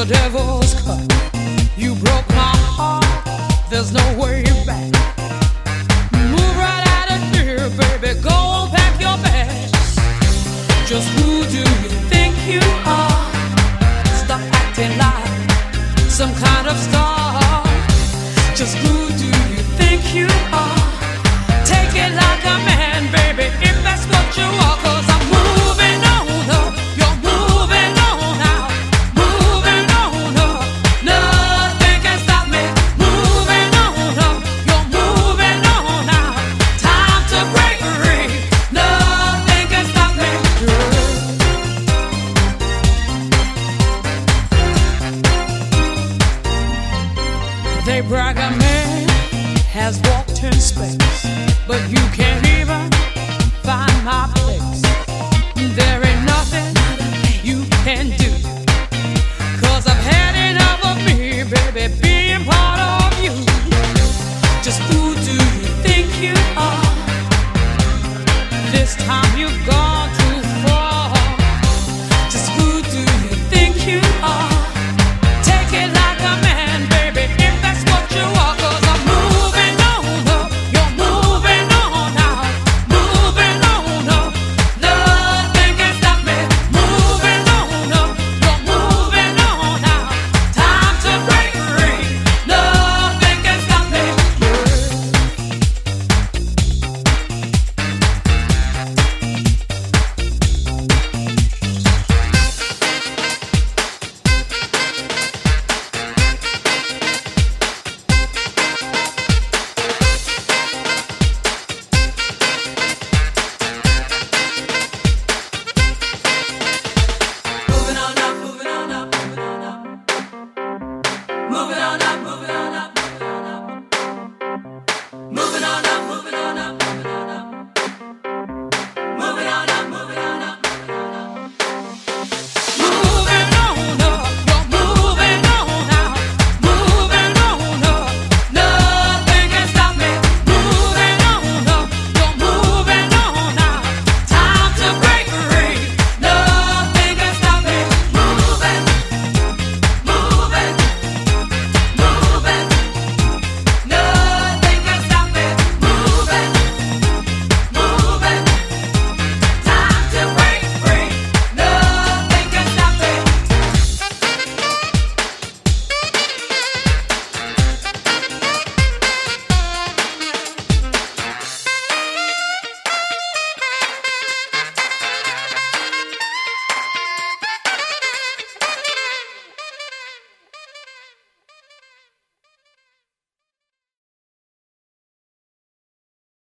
the devil's cut. You broke my heart, there's no way back. Move right out of here, baby, go pack your bags. Just who do you think you are? Stop acting like some kind of star. Just who do you think you are? Take it like a man, baby, if that's what you are. 'Cause I'm moving on up, you're moving on out, moving on up, nothing can stop me. Moving on up, you're moving on out, time to break free, nothing can stop me. They brag a man has walked in space, but you can't even find my place. There ain't nothing you can do, 'cause I've had enough of me, baby, being part of you. Just who do you think you are? This time you've gone too far. Just who do you think you are? Take it like a man, baby, if that's what you are. 'Cause I'm moving on up, you're moving on out, moving on up, nothing can stop me. Moving on up, you're moving on out, time to break free, nothing can stop me. Moving on up, moving on up, moving on up, moving on up, moving